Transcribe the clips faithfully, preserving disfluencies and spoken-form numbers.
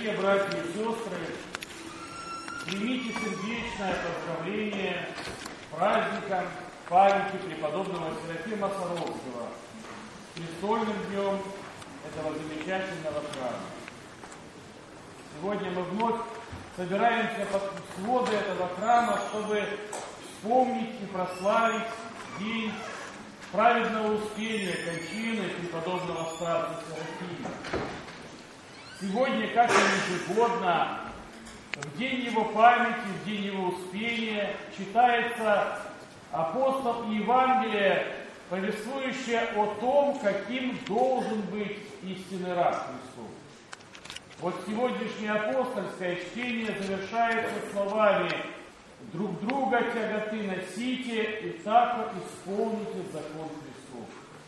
Здравствуйте, братья и сестры! Примите сердечное поздравление с праздником памяти преподобного Серафима Саровского, престольным днем этого замечательного храма. Сегодня мы вновь собираемся под своды этого храма, чтобы вспомнить и прославить день праведного успения кончины преподобного старца Серафима. Сегодня, как и ежегодно, в день его памяти, в день его успения, читается апостол и Евангелие, повествующее о том, каким должен быть истинный раб Христов. Вот сегодняшнее апостольское чтение завершается словами: «Друг друга тяготы носите, и так исполните закон Христов».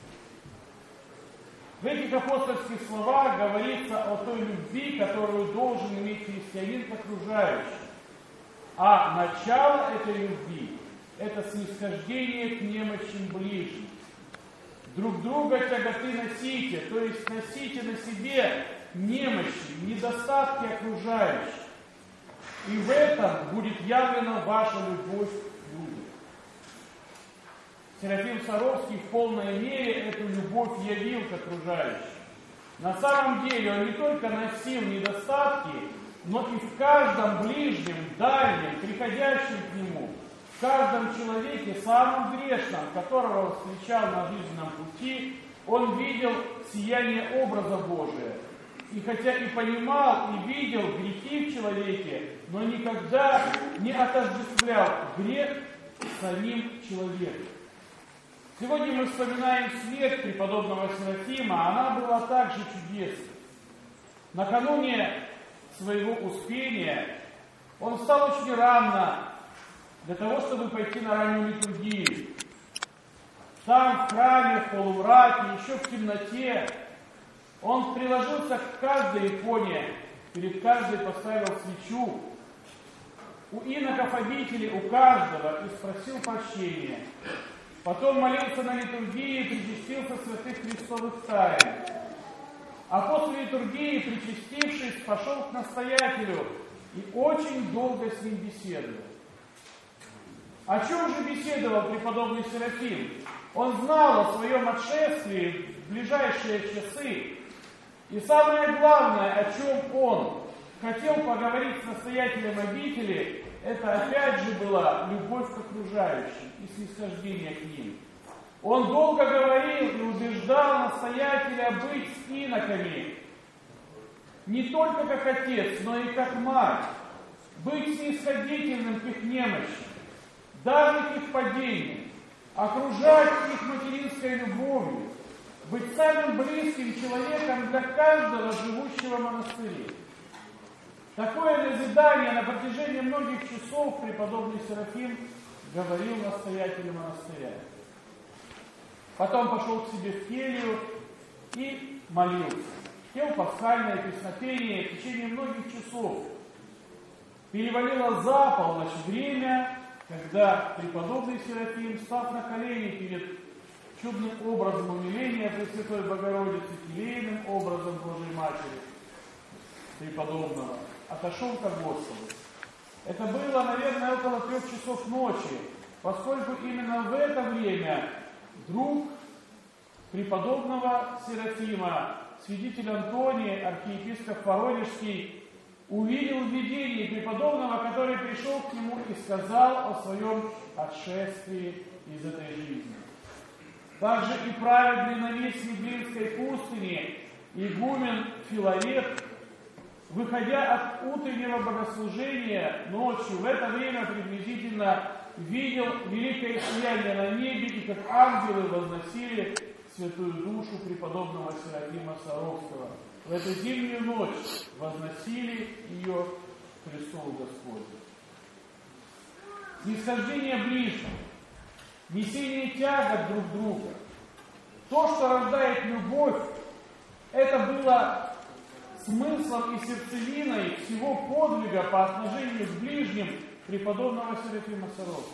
В этих апостольских словах говорится о той любви, которую должен иметь христианин к окружающим. А начало этой любви – это снисхождение к немощим ближним. Друг друга тяготы носите, то есть носите на себе немощи, недостатки окружающих. И в этом будет явлена ваша любовь к людям. Серафим Саровский в полной мере эту любовь явил к окружающим. На самом деле он не только носил недостатки, но и в каждом ближнем, дальнем, приходящем к нему, в каждом человеке, самом грешном, которого он встречал на жизненном пути, он видел сияние образа Божия. И хотя и понимал, и видел грехи в человеке, но никогда не отождествлял грех с самим человеком. Сегодня мы вспоминаем смерть преподобного Серафима, она была также чудесной. Накануне своего успения он встал очень рано для того, чтобы пойти на раннюю литургию. Там, в храме, в полумраке, еще в темноте, он приложился к каждой иконе, перед каждой поставил свечу. У иноков обители, у каждого, и спросил прощения. Потом молился на литургии и причастился святых Христовых тайн. А после литургии, причастившись, пошел к настоятелю и очень долго с ним беседовал. О чем же беседовал преподобный Серафим? Он знал о своем отшествии в ближайшие часы. И самое главное, о чем он хотел поговорить с настоятелем обители, это опять же была любовь к окружающим и снисхождение к ним. Он долго говорил и убеждал настоятеля быть с иноками не только как отец, но и как мать, быть снисходительным к их немощи, даже к их падениям, окружать их материнской любовью, быть самым близким человеком для каждого живущего в монастыре. Такое назидание на протяжении многих часов преподобный Серафим говорил настоятелю монастыря. Потом пошел к себе в келью и молился. Пел пасхальное песнопение в течение многих часов. Перевалило за полночь время, когда преподобный Серафим, став на колени перед чудным образом умиления Пресвятой Богородицы, келейным образом Божией Матери преподобного, отошел ко Господу. Это было, наверное, около трех часов ночи, поскольку именно в это время друг преподобного Серафима, святитель Антоний, архиепископ Воронежский, увидел видение преподобного, который пришел к нему и сказал о своем отшествии из этой жизни. Также и праведный наместник Глинской пустыни, игумен Филарет, выходя от утреннего богослужения ночью, в это время приблизительно видел великое сияние на небе, и как ангелы возносили святую душу преподобного Серафима Саровского. В эту зимнюю ночь возносили ее к престолу Господню. Снисхождение ближних, несение тягот друг друга, то, что рождает любовь, это было смыслом и сердцевиной всего подвига по отношению к ближним преподобного Серафима Саровского.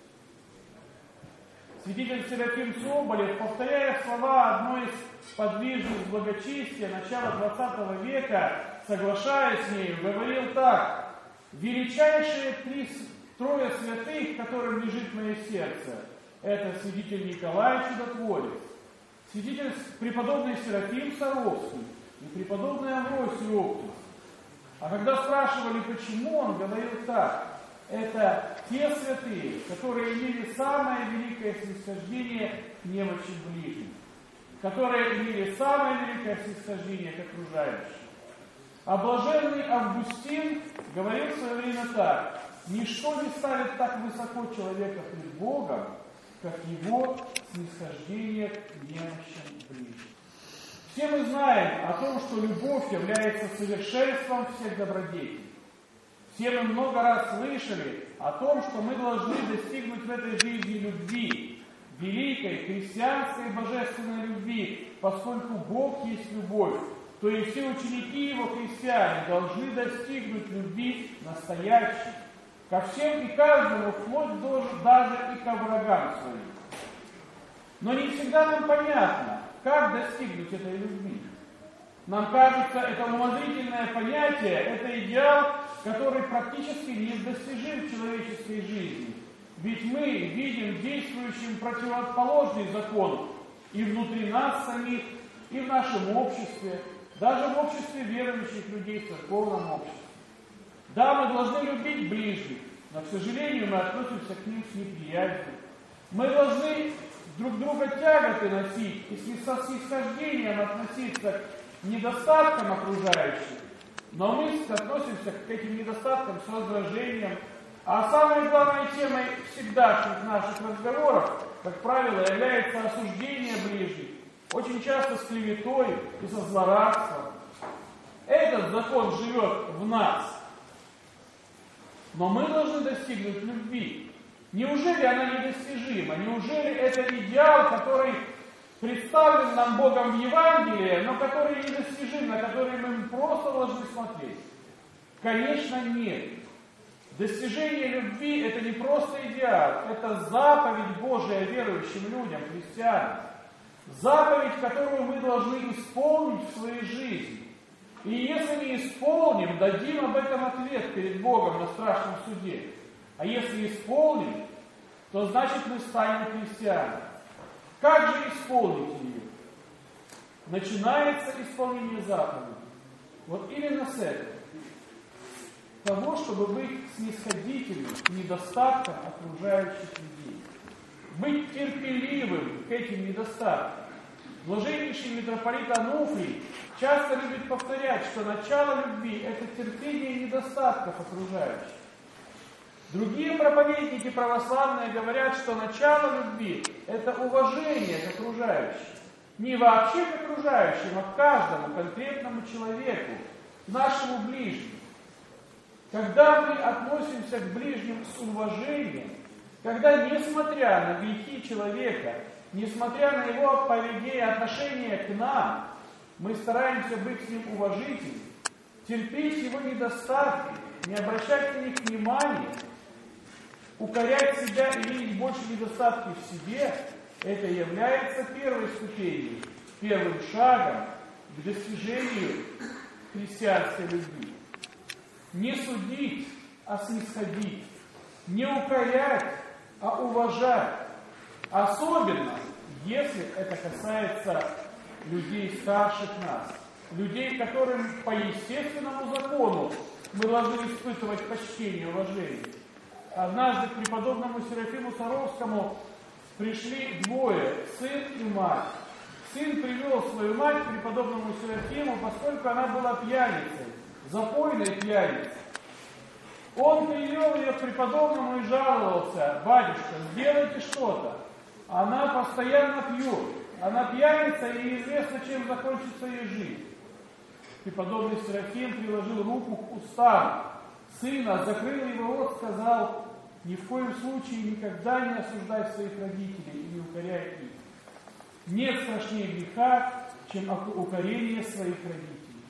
Святитель Серафим Соболев, повторяя слова одной из подвижниц благочестия начала двадцатого века, соглашаясь с ней, говорил так: величайшие три, трое святых, которым лежит мое сердце, это святитель Николай Чудотворец, святитель преподобный Серафим Саровский и преподобный Амвросий Оптис. А когда спрашивали, почему, он говорил так: это те святые, которые имели самое великое снисхождение к немощи ближних, которые имели самое великое снисхождение к окружающим. А блаженный Августин говорил в свое время так: ничто не ставит так высоко человека пред Богом, как его снисхождение к немощам ближних. Все мы знаем о том, что любовь является совершенством всех добродетелей. Все мы много раз слышали о том, что мы должны достигнуть в этой жизни любви, великой, христианской, божественной любви, поскольку Бог есть любовь, то и все ученики Его, христиане, должны достигнуть любви настоящей, ко всем и каждому, вплоть до, даже и ко врагам своим. Но не всегда нам понятно, как достигнуть этой любви. Нам кажется, это умозрительное понятие, это идеал, который практически недостижим в человеческой жизни. Ведь мы видим действующим противоположный закон и внутри нас самих, и в нашем обществе, даже в обществе верующих людей, в церковном обществе. Да, мы должны любить ближних, но, к сожалению, мы относимся к ним с неприязнью. Мы должны друг друга тяготы носить и со снисхождением относиться к недостаткам окружающих, но мы относимся к этим недостаткам с раздражением. А самой главной темой всегдашних наших разговоров, как правило, является осуждение ближних, очень часто с клеветой и со злорадством. Этот закон живет в нас. Но мы должны достигнуть любви. Неужели она недостижима? Неужели это идеал, который представлен нам Богом в Евангелии, но который недостижим, на который мы просто должны смотреть? Конечно, нет. Достижение любви – это не просто идеал, это заповедь Божия верующим людям, христианам. Заповедь, которую мы должны исполнить в своей жизни. И если не исполним, дадим об этом ответ перед Богом на страшном суде. А если исполним, то значит мы станем христианами. Как же исполнить ее? Начинается исполнение заповеди. Вот именно с этого. Того, чтобы быть снисходительным к недостаткам окружающих людей. Быть терпеливым к этим недостаткам. Блаженнейший митрополит Ануфрий часто любит повторять, что начало любви – это терпение недостатков окружающих. Другие проповедники православные говорят, что начало любви – это уважение к окружающим. Не вообще к окружающим, а к каждому конкретному человеку, к нашему ближнему. Когда мы относимся к ближним с уважением, когда, несмотря на грехи человека, несмотря на его поведение, отношение к нам, мы стараемся быть с ним уважительными, терпеть его недостатки, не обращать на них внимания, укорять себя и видеть больше недостатков в себе, это является первой ступенью, первым шагом к достижению христианской любви. Не судить, а снисходить, не укорять, а уважать. Особенно, если это касается людей старших нас, людей, которым по естественному закону мы должны испытывать почтение и уважение. Однажды к преподобному Серафиму Саровскому пришли двое, сын и мать. Сын привел свою мать к преподобному Серафиму, поскольку она была пьяницей, запойной пьяницей. Он привел ее к преподобному и жаловался: батюшка, сделайте что-то. Она постоянно пьет. Она пьяница, и неизвестно, чем закончится ее жизнь. Преподобный Серафим приложил руку к устам сына, закрыл его рот, сказал: ни в коем случае никогда не осуждай своих родителей и не укоряй их. Нет страшнее греха, чем укорение своих родителей.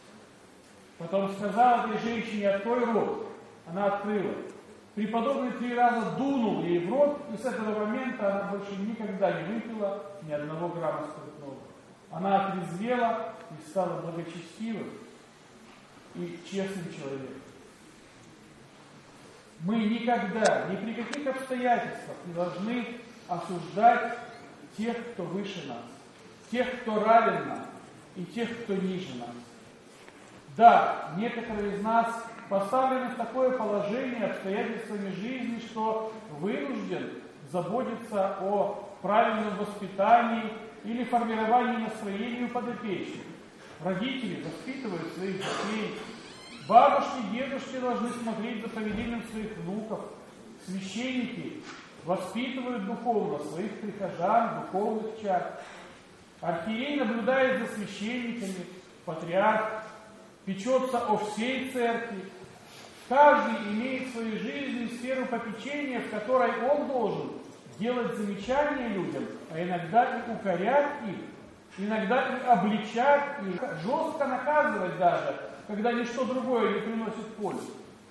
Потом сказал этой женщине: открой рот. Она открыла. Преподобный три раза дунул ей в рот, и с этого момента она больше никогда не выпила ни одного грамма спиртного. Она отрезвела и стала благочестивой. и честным человеком. Мы никогда, ни при каких обстоятельствах не должны осуждать тех, кто выше нас, тех, кто равен нам, и тех, кто ниже нас. Да, некоторые из нас поставлены в такое положение обстоятельствами жизни, что вынужден заботиться о правильном воспитании или формировании настроения у подопечных. Родители воспитывают своих детей, бабушки и дедушки должны смотреть за поведением своих внуков, священники воспитывают духовно своих прихожан, духовных чад. Архиерей наблюдает за священниками, патриарх печется о всей церкви. Каждый имеет в своей жизни сферу попечения, в которой он должен делать замечания людям, а иногда и укорять их, иногда и обличать их, жестко наказывать даже, когда ничто другое не приносит пользы.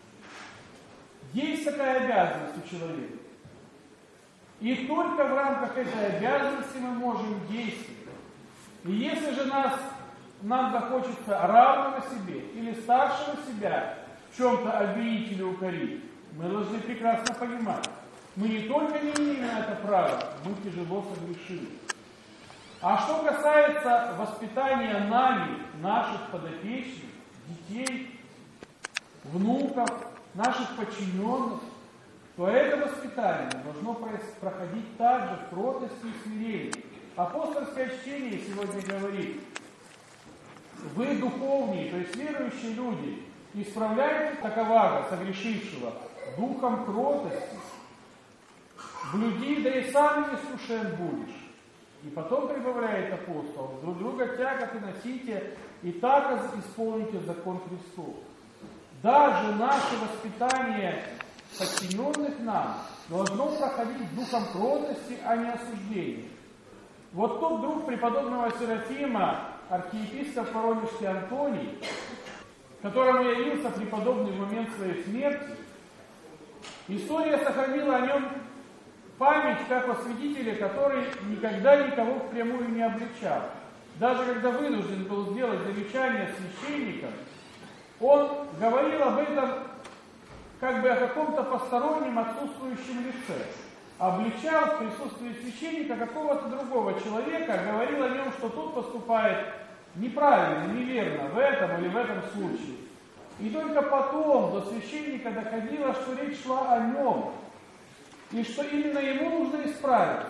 Есть такая обязанность у человека. И только в рамках этой обязанности мы можем действовать. И если же нас, нам захочется равного себе или старшего себя в чем-то обвинить или укорить, мы должны прекрасно понимать, мы не только не имеем на это права, мы тяжело согрешили. А что касается воспитания нами, наших подопечных, детей, внуков, наших подчиненных, то это воспитание должно проходить также в кротости и смирении. Апостольское чтение сегодня говорит: вы духовные, то есть верующие люди, исправляйте таковаго согрешившего духом кротости, блюди, да и сам нескушен будешь. И потом прибавляет апостол: друг друга тяготы носите, и так исполните закон Христов. Даже наше воспитание подчиненных нам должно проходить духом кротости, а не осуждения. Вот тот друг преподобного Серафима, архиепископ Воронежский Антоний, которому явился преподобный в момент своей смерти, история сохранила о нем память как о свидетеле, который никогда никого впрямую не обличал. Даже когда вынужден был сделать замечание священникам, он говорил об этом как бы о каком-то постороннем отсутствующем лице. Обличал в присутствии священника какого-то другого человека, говорил о нем, что тот поступает неправильно, неверно в этом или в этом случае. И только потом до священника доходило, что речь шла о нем, и что именно ему нужно исправиться.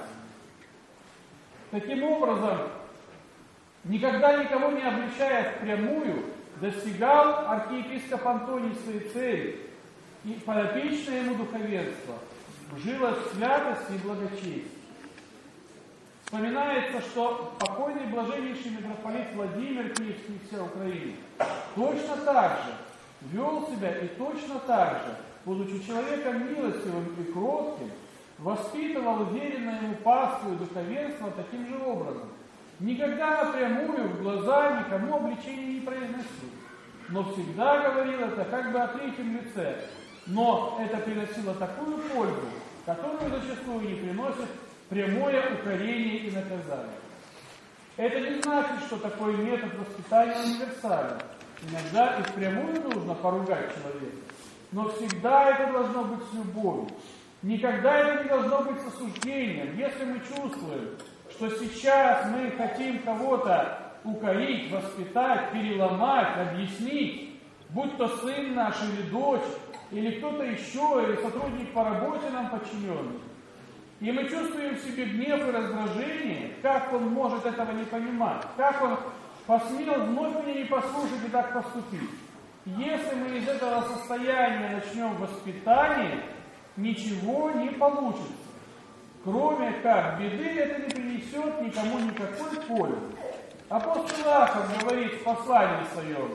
Таким образом, никогда никого не обличая впрямую, достигал архиепископ Антоний своей цели, и подопечное ему духовенство жило в святости и благочестии. Вспоминается, что покойный блаженнейший митрополит Владимир Киевский и вся Украина точно так же вел себя и точно так же, будучи человеком милостивым и кротким, воспитывал уверенное ему паству и духовенство таким же образом. Никогда напрямую в глаза никому обличения не произносил, но всегда говорил это как бы о третьем лице. Но это приносило такую пользу, которую зачастую не приносит прямое укорение и наказание. Это не значит, что такой метод воспитания универсален. Иногда и впрямую нужно поругать человека, но всегда это должно быть с любовью. Никогда это не должно быть с осуждением. Если мы чувствуем, что сейчас мы хотим кого-то укорить, воспитать, переломать, объяснить, будь то сын наш или дочь, или кто-то еще, или сотрудник по работе нам подчиненный, и мы чувствуем в себе гнев и раздражение, как он может этого не понимать, как он посмел вновь мне не послушать и так поступить. Если мы из этого состояния начнем воспитание, ничего не получится. Кроме как беды, это не принесет никому никакой пользы. Апостол Иаков говорит в послании своем: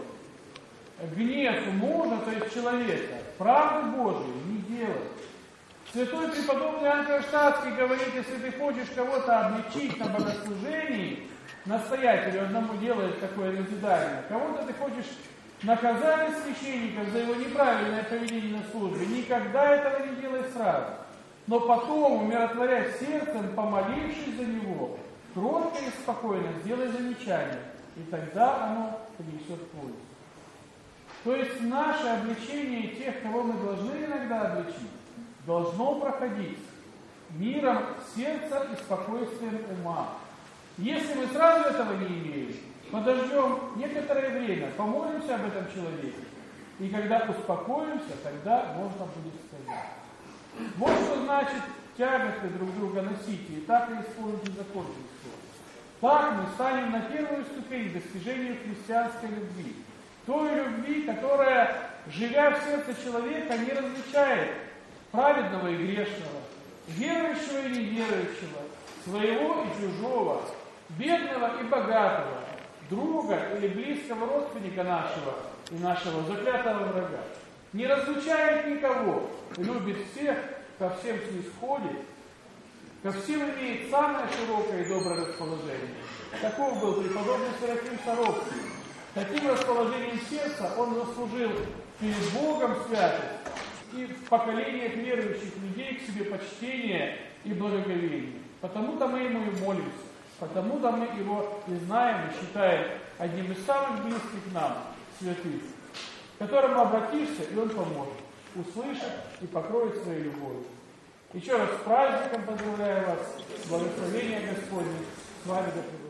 гнев мужа, то есть человека, правды Божией не делает. Святой преподобный Ангел-Штатский говорит: если ты хочешь кого-то обличить на богослужении, настоятелю одному делает такое назидание, кого-то ты хочешь наказать священника за его неправильное поведение на службе, никогда этого не делай сразу. Но потом, умиротворяя сердцем, помолившись за него, кротко и спокойно сделай замечание, и тогда оно принесет пользу. То есть наше обличение тех, кого мы должны иногда обличить, должно проходить миром сердца и спокойствием ума. Если мы сразу этого не имеем, подождем некоторое время, помолимся об этом человеке, и когда успокоимся, тогда можно будет сказать. Вот что значит тяготы друг друга носить, и так и исполните закон Христов. Так мы станем на первую ступень к достижению христианской любви. Той любви, которая, живя в сердце человека, не различает праведного и грешного, верующего и неверующего, своего и чужого, бедного и богатого, друга или близкого родственника нашего и нашего заклятого врага. Не разлучает никого, любит всех, ко всем снисходит, ко всем имеет самое широкое и доброе расположение. Таков был преподобный Серафим Саровский. Таким расположением сердца он заслужил перед Богом святость и в поколениях верующих людей к себе почтение и благоговение. Потому-то мы ему и молимся, потому-то мы его и знаем, и считаем одним из самых близких нам святых, к которому обратишься, и он поможет, услышит и покроет своей любовью. Еще раз с праздником поздравляю вас, благословения Господне, с вами до